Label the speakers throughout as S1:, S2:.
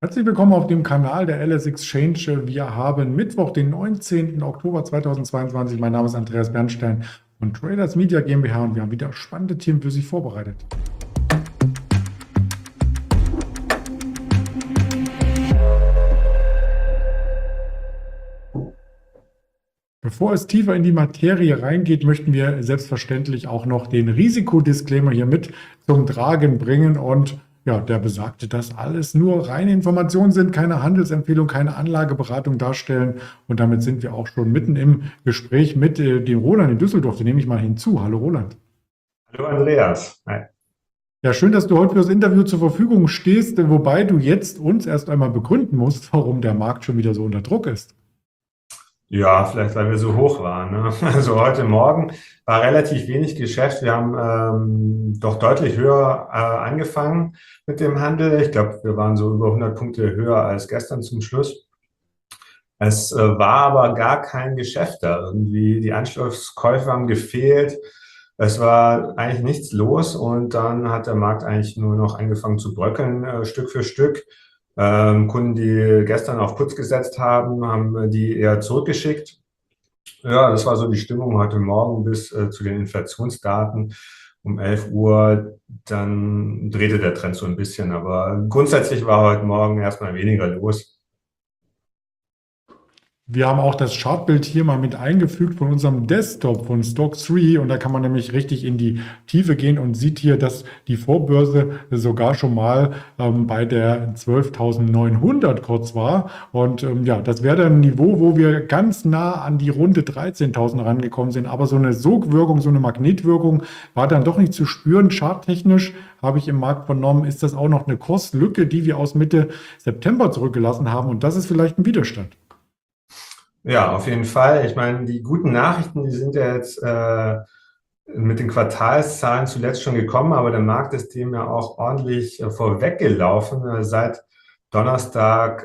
S1: Herzlich willkommen auf dem Kanal der LS Exchange. Wir haben Mittwoch, den 19. Oktober 2022. Mein Name ist Andreas Bernstein von Traders Media GmbH und wir haben wieder spannende Themen für Sie vorbereitet. Bevor es tiefer in die Materie reingeht, möchten wir selbstverständlich auch noch den Risikodisclaimer hier mit zum Tragen bringen. Und ja, der besagte, dass alles nur reine Informationen sind, keine Handelsempfehlung, keine Anlageberatung darstellen. Und damit sind wir auch schon mitten im Gespräch mit dem Roland in Düsseldorf. Den nehme ich mal hinzu. Hallo Roland.
S2: Hallo Andreas. Hi.
S1: Ja, schön, dass du heute für das Interview zur Verfügung stehst, wobei du jetzt uns erst einmal begründen musst, warum der Markt schon wieder so unter Druck ist.
S2: Ja, vielleicht weil wir so hoch waren. Ne? Also heute Morgen war relativ wenig Geschäft. Wir haben doch deutlich höher angefangen mit dem Handel. Ich glaube, wir waren so über 100 Punkte höher als gestern zum Schluss. Es war aber gar kein Geschäft da. Irgendwie die Anschlusskäufe haben gefehlt. Es war eigentlich nichts los und dann hat der Markt eigentlich nur noch angefangen zu bröckeln, Stück für Stück. Kunden, die gestern auf Putz gesetzt haben, haben die eher zurückgeschickt. Ja, das war so die Stimmung heute Morgen bis zu den Inflationsdaten um 11 Uhr. Dann drehte der Trend so ein bisschen, aber grundsätzlich war heute Morgen erstmal weniger los.
S1: Wir haben auch das Chartbild hier mal mit eingefügt von unserem Desktop von Stock3 und da kann man nämlich richtig in die Tiefe gehen und sieht hier, dass die Vorbörse sogar schon mal bei der 12.900 kurz war und ja, das wäre dann ein Niveau, wo wir ganz nah an die runde 13.000 rangekommen sind, aber so eine Sogwirkung, so eine Magnetwirkung war dann doch nicht zu spüren. Charttechnisch habe ich im Markt vernommen, ist das auch noch eine Kurslücke, die wir aus Mitte September zurückgelassen haben und das ist vielleicht ein Widerstand.
S2: Ja, auf jeden Fall. Ich meine, die guten Nachrichten, die sind ja jetzt mit den Quartalszahlen zuletzt schon gekommen, aber der Markt ist dem ja auch ordentlich vorweggelaufen. Seit Donnerstag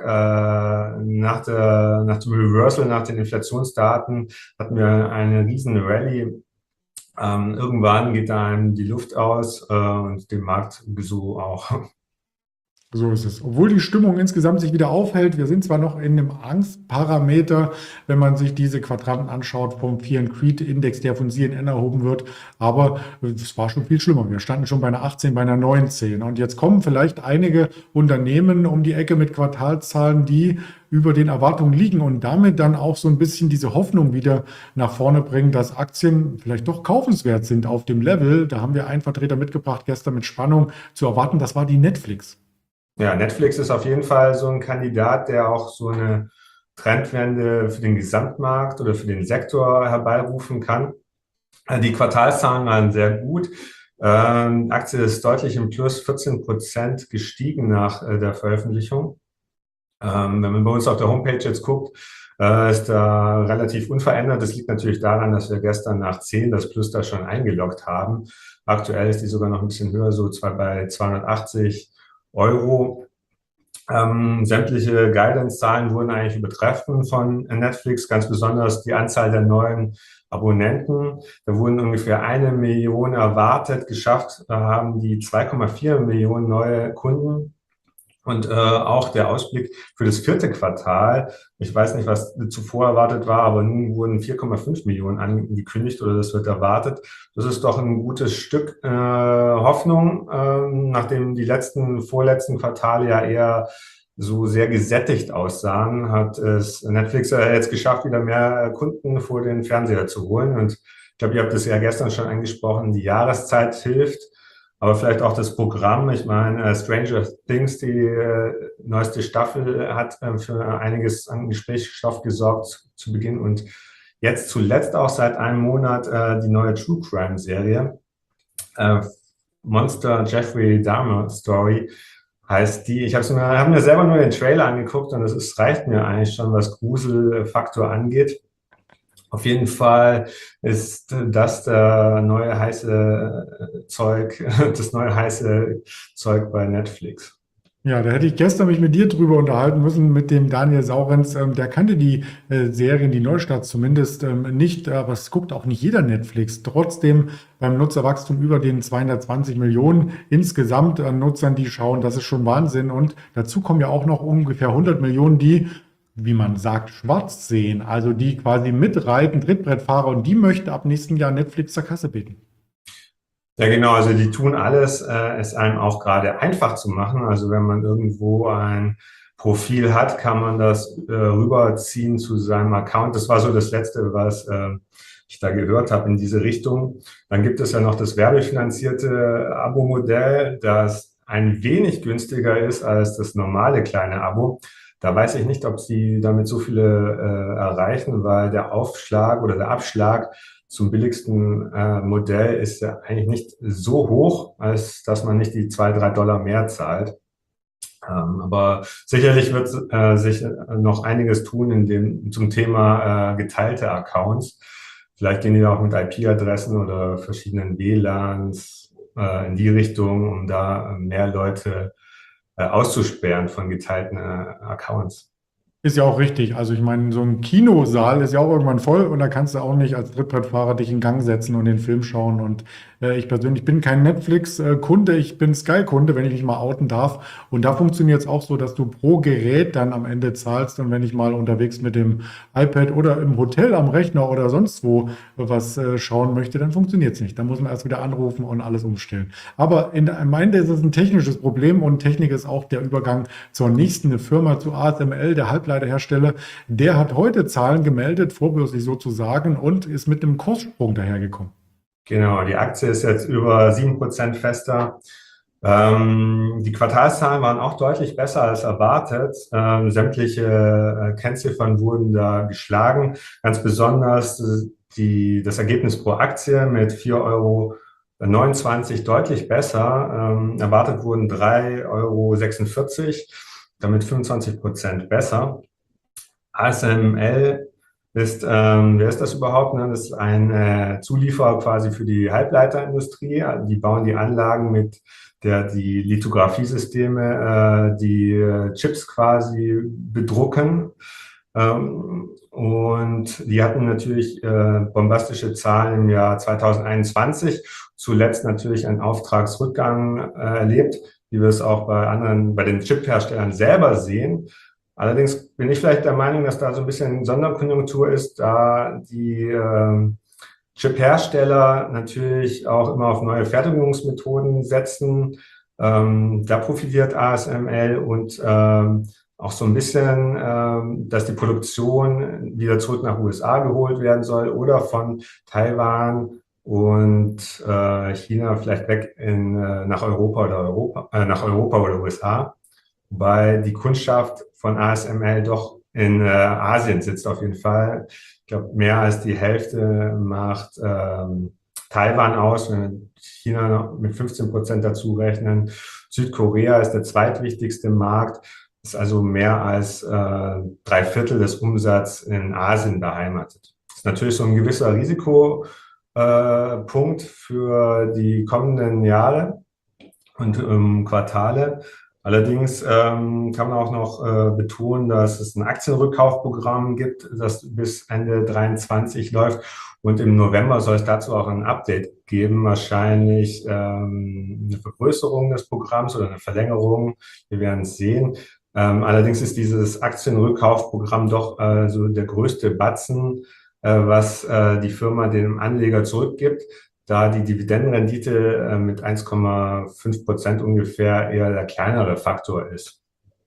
S2: nach dem Reversal, nach den Inflationsdaten, hatten wir eine riesen Rallye. Irgendwann geht da einem die Luft aus und dem Markt so auch.
S1: So ist es. Obwohl die Stimmung insgesamt sich wieder aufhält, wir sind zwar noch in einem Angstparameter, wenn man sich diese Quadranten anschaut vom Fear and Greed Index, der von CNN erhoben wird, aber es war schon viel schlimmer. Wir standen schon bei einer 18, bei einer 19 und jetzt kommen vielleicht einige Unternehmen um die Ecke mit Quartalszahlen, die über den Erwartungen liegen und damit dann auch so ein bisschen diese Hoffnung wieder nach vorne bringen, dass Aktien vielleicht doch kaufenswert sind auf dem Level. Da haben wir einen Vertreter mitgebracht, gestern mit Spannung zu erwarten, das war die Netflix.
S2: Ja, Netflix ist auf jeden Fall so ein Kandidat, der auch so eine Trendwende für den Gesamtmarkt oder für den Sektor herbeirufen kann. Die Quartalszahlen waren sehr gut. Aktie ist deutlich im Plus, 14% gestiegen nach der Veröffentlichung. Wenn man bei uns auf der Homepage jetzt guckt, ist da relativ unverändert. Das liegt natürlich daran, dass wir gestern nach 10 das Plus da schon eingeloggt haben. Aktuell ist die sogar noch ein bisschen höher, so bei 280 Euro. Sämtliche Guidance-Zahlen wurden eigentlich übertroffen von Netflix, ganz besonders die Anzahl der neuen Abonnenten. Da wurden ungefähr 1 Million erwartet, geschafft haben die 2,4 Millionen neue Kunden. Und auch der Ausblick für das vierte Quartal, ich weiß nicht, was zuvor erwartet war, aber nun wurden 4,5 Millionen angekündigt oder das wird erwartet. Das ist doch ein gutes Stück Hoffnung, nachdem die vorletzten Quartale ja eher so sehr gesättigt aussahen, hat es Netflix jetzt geschafft, wieder mehr Kunden vor den Fernseher zu holen. Und ich glaube, ihr habt es ja gestern schon angesprochen, die Jahreszeit hilft. Aber vielleicht auch das Programm. Ich meine, Stranger Things, die neueste Staffel, hat für einiges an Gesprächsstoff gesorgt zu Beginn und jetzt zuletzt auch seit einem Monat die neue True Crime Serie. Monster Jeffrey Dahmer Story heißt die. Ich hab mir selber nur den Trailer angeguckt und es reicht mir eigentlich schon, was Gruselfaktor angeht. Auf jeden Fall ist das das neue heiße Zeug bei Netflix.
S1: Ja, da hätte ich gestern mich mit dir drüber unterhalten müssen, mit dem Daniel Saurenz. Der kannte die Serien, die Neustarts zumindest nicht, aber es guckt auch nicht jeder Netflix. Trotzdem beim Nutzerwachstum über den 220 Millionen insgesamt an Nutzern, die schauen, das ist schon Wahnsinn. Und dazu kommen ja auch noch ungefähr 100 Millionen, die, wie man sagt, schwarz sehen, also die quasi mitreiten, Trittbrettfahrer, und die möchten ab nächsten Jahr Netflix zur Kasse bitten.
S2: Ja, genau, also die tun alles, es einem auch gerade einfach zu machen. Also wenn man irgendwo ein Profil hat, kann man das rüberziehen zu seinem Account. Das war so das Letzte, was ich da gehört habe in diese Richtung. Dann gibt es ja noch das werbefinanzierte Abo-Modell, das ein wenig günstiger ist als das normale kleine Abo. Da weiß ich nicht, ob sie damit so viele erreichen, weil der Aufschlag oder der Abschlag zum billigsten Modell ist ja eigentlich nicht so hoch, als dass man nicht die 2, 3 Dollar mehr zahlt. Aber sicherlich wird sich noch einiges tun zum Thema geteilte Accounts. Vielleicht gehen die auch mit IP-Adressen oder verschiedenen WLANs in die Richtung, um da mehr Leute auszusperren von geteilten Accounts.
S1: Ist ja auch richtig. Also ich meine, so ein Kinosaal ist ja auch irgendwann voll und da kannst du auch nicht als Trittbrettfahrer dich in Gang setzen und den Film schauen. Und ich persönlich bin kein Netflix-Kunde, ich bin Sky-Kunde, wenn ich mich mal outen darf. Und da funktioniert es auch so, dass du pro Gerät dann am Ende zahlst. Und wenn ich mal unterwegs mit dem iPad oder im Hotel am Rechner oder sonst wo was schauen möchte, dann funktioniert es nicht. Dann muss man erst wieder anrufen und alles umstellen. Aber am Ende ist es ein technisches Problem, und Technik ist auch der Übergang zur nächsten Firma, zu ASML, der Halbleiterhersteller. Der hat heute Zahlen gemeldet, vorbörslich sozusagen, und ist mit einem Kurssprung dahergekommen.
S2: Genau, die Aktie ist jetzt über 7% fester. Die Quartalszahlen waren auch deutlich besser als erwartet. Sämtliche Kennziffern wurden da geschlagen. Ganz besonders das Ergebnis pro Aktie mit 4,29 € deutlich besser. Erwartet wurden 3,46 €, damit 25% besser. ASML ist, wer ist das überhaupt? Ne? Das ist ein Zulieferer quasi für die Halbleiterindustrie. Die bauen die Anlagen, mit der die Lithografiesysteme, die Chips quasi bedrucken. Und die hatten natürlich bombastische Zahlen im Jahr 2021. Zuletzt natürlich einen Auftragsrückgang erlebt, wie wir es auch bei den Chip-Herstellern selber sehen. Allerdings bin ich vielleicht der Meinung, dass da so ein bisschen Sonderkonjunktur ist, da die Chip-Hersteller natürlich auch immer auf neue Fertigungsmethoden setzen. Da profitiert ASML, und auch so ein bisschen, dass die Produktion wieder zurück nach USA geholt werden soll oder von Taiwan und China vielleicht weg nach nach Europa oder USA. Weil die Kundschaft von ASML doch in Asien sitzt auf jeden Fall. Ich glaube, mehr als die Hälfte macht Taiwan aus, wenn wir China noch mit 15% dazu rechnen. Südkorea ist der zweitwichtigste Markt, ist also mehr als 3/4 des Umsatzes in Asien beheimatet. Das ist natürlich so ein gewisser Risikopunkt für die kommenden Jahre und Quartale. Allerdings kann man auch noch betonen, dass es ein Aktienrückkaufprogramm gibt, das bis Ende 2023 läuft. Und im November soll es dazu auch ein Update geben, wahrscheinlich eine Vergrößerung des Programms oder eine Verlängerung. Wir werden es sehen. Allerdings ist dieses Aktienrückkaufprogramm doch so der größte Batzen, was die Firma dem Anleger zurückgibt, da die Dividendenrendite mit 1,5% ungefähr eher der kleinere Faktor ist.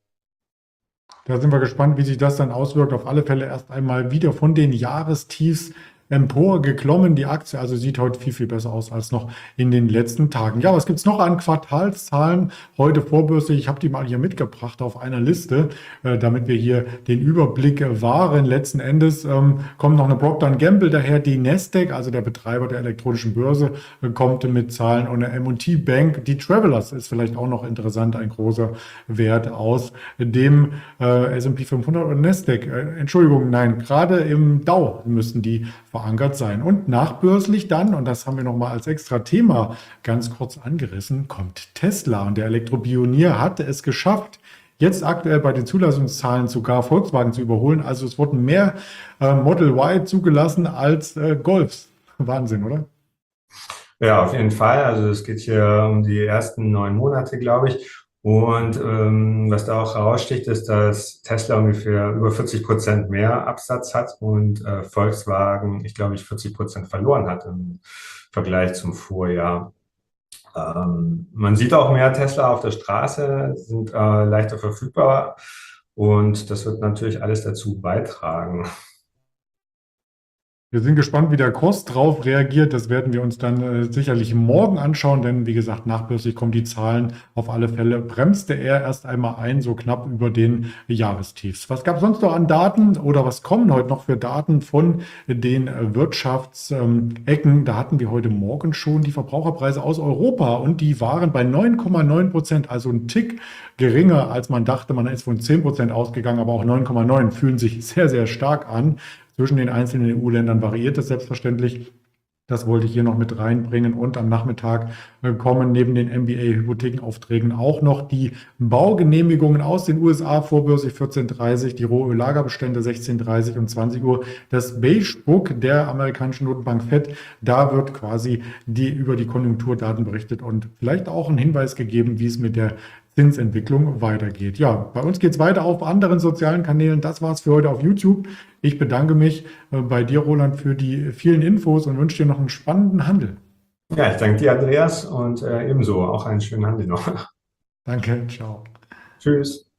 S1: Da sind wir gespannt, wie sich das dann auswirkt. Auf alle Fälle erst einmal wieder von den Jahrestiefs emporgeklommen, die Aktie. Also sieht heute viel, viel besser aus als noch in den letzten Tagen. Ja, was gibt es noch an Quartalszahlen heute vorbörslich? Ich habe die mal hier mitgebracht auf einer Liste, damit wir hier den Überblick wahren. Letzten Endes kommt noch eine Procter & Gamble daher. Die Nasdaq, also der Betreiber der elektronischen Börse, kommt mit Zahlen, und eine M&T Bank. Die Travelers ist vielleicht auch noch interessant, ein großer Wert aus dem S&P 500 und Nasdaq. Entschuldigung, nein, gerade im Dow müssen die verankert sein. Und nachbörslich dann, und das haben wir nochmal als extra Thema ganz kurz angerissen, kommt Tesla. Und der Elektropionier hatte es geschafft, jetzt aktuell bei den Zulassungszahlen sogar Volkswagen zu überholen. Also es wurden mehr Model Y zugelassen als Golfs. Wahnsinn, oder?
S2: Ja, auf jeden Fall. Also es geht hier um die ersten 9 Monate, glaube ich. Und was da auch heraussticht, ist, dass Tesla ungefähr über 40% mehr Absatz hat und Volkswagen, ich glaube, 40% verloren hat im Vergleich zum Vorjahr. Man sieht auch mehr Tesla auf der Straße, sind leichter verfügbar und das wird natürlich alles dazu beitragen.
S1: Wir sind gespannt, wie der Kurs drauf reagiert. Das werden wir uns dann sicherlich morgen anschauen, denn wie gesagt, nachbörslich kommen die Zahlen. Auf alle Fälle bremste er erst einmal ein, so knapp über den Jahrestiefs. Was gab es sonst noch an Daten oder was kommen heute noch für Daten von den Wirtschaftsecken? Da hatten wir heute Morgen schon die Verbraucherpreise aus Europa und die waren bei 9,9%, also ein Tick geringer, als man dachte. Man ist von 10% ausgegangen, aber auch 9,9 fühlen sich sehr, sehr stark an. Zwischen den einzelnen EU-Ländern variiert es selbstverständlich. Das wollte ich hier noch mit reinbringen. Und am Nachmittag kommen neben den MBA-Hypothekenaufträgen auch noch die Baugenehmigungen aus den USA, vorbörslich 14:30, die Rohöllagerbestände 16:30 und 20 Uhr. Das Beige Book der amerikanischen Notenbank Fed, da wird quasi über die Konjunkturdaten berichtet und vielleicht auch ein Hinweis gegeben, wie es mit der Zinsentwicklung weitergeht. Ja, bei uns geht es weiter auf anderen sozialen Kanälen. Das war's für heute auf YouTube. Ich bedanke mich bei dir, Roland, für die vielen Infos und wünsche dir noch einen spannenden Handel.
S2: Ja, ich danke dir, Andreas, und ebenso auch einen schönen Handel noch.
S1: Danke, ciao.
S2: Tschüss.